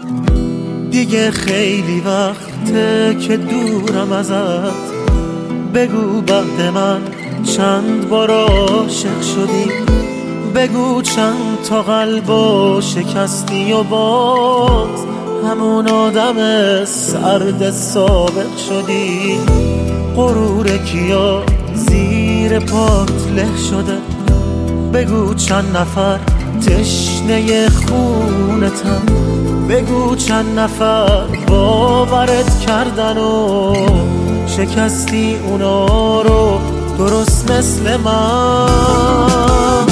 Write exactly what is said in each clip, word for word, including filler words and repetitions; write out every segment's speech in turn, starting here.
دیگه خیلی وقته که دورم ازت، بگو بعد من چند بار عاشق شدی، بگو چند تا قلبو شکستی و باز همون آدم سرد سابق شدی. غرور کیا زیر پات له شده، بگو چند نفر تشنه خونتن، بگو چند نفر باورت کردن و شکستی اونا رو درست مثل من.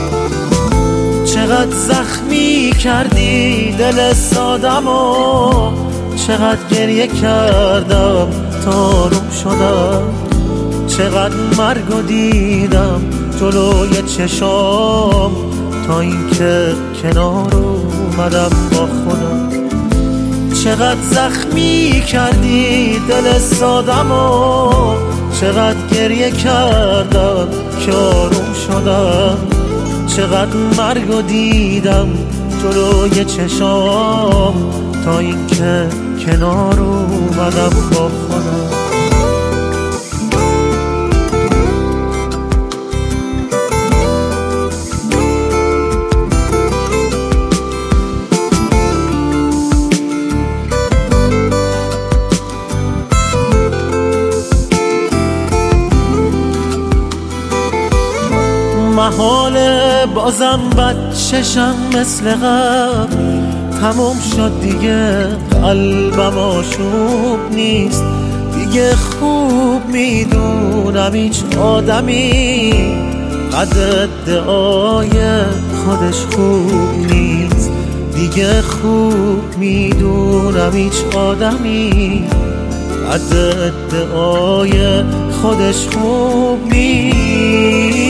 چقدر زخمی کردی دل سادم و چقدر گریه کردم تا آروم شدم، چقدر مرگو دیدم جلوی چشام تا اینکه کنار اومدم با خودم. چقدر زخمی کردی دل سادم و چقدر گریه کردم که آروم شدم، چقدر مرگو دیدم جلوی چشام تا اینکه کنار اومدم با خودم. محاله بازم بد چشم مثل قبل، تموم شد دیگه قلبم آشوب نیست، دیگه خوب میدونم هیچ آدمی قد ادعای خودش خوب نیست، دیگه خوب میدونم هیچ آدمی قد ادعای خودش خوب نیست.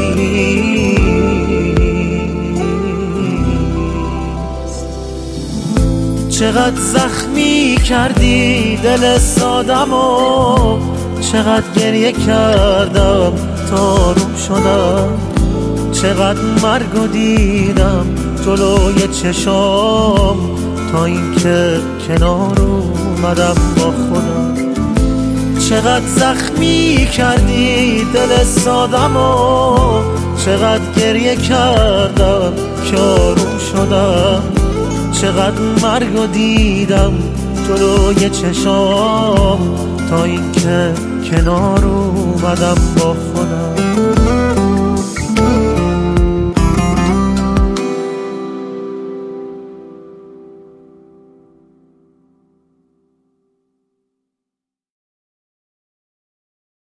چقدر زخمی کردی دل سادم و چقدر گریه کردم تا آروم شدم، چقدر مرگو دیدم جلوی چشام تا اینکه کنار اومدم با خودم. چقدر زخمی کردی دل سادم و چقدر گریه کردم که آروم شدم، چقدر مرگو دیدم جلوی چشام تا اینکه کنار اومدم با خودم.